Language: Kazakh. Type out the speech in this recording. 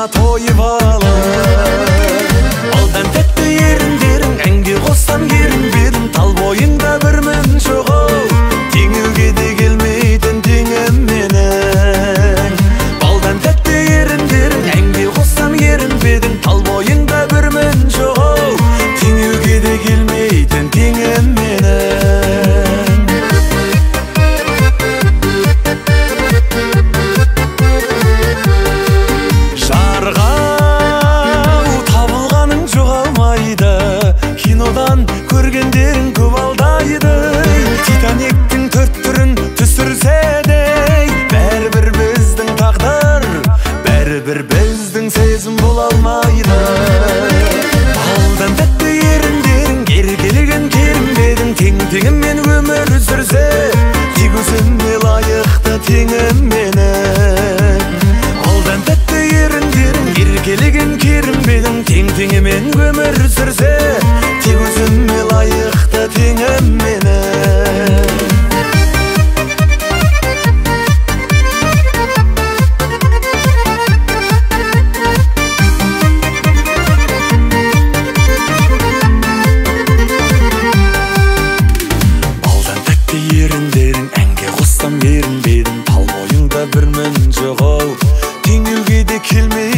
гана тойып алып. Балдан тәтті еріндерің әнге қоссам ерінбедім. Тал бойыңда бір мін жоғау, теңеуге де келмейтін теңім менің. Балдан тәтті еріндерің әнге қоссам ерінбедім. Тал бойыңда бір мін жоғау, теңеуге де келмейтін теңім менің. Жарғау табылғаның жоғалмайды, кинодан көргендерің көп алдайды. Титаниктің төрт түрін түсірсе де, бәрібір біздің тағдыр, бәрібір біздің сезім бола алмайды. Балдан тәтті еріндерің еркелеген керімбедің, тең-теңіммен өмір сүрсе, тек өзіме лайықты теңім менің. Балдан тәтті еріндерің еркелеген керімбедің, тең-теңімен өмір сүрсе, тек өзіме лайықты теңім менің. Еріндерің әнге қоссам ерінбедім. Тал бойыңда бір мін жоғау, теңеуге де келмей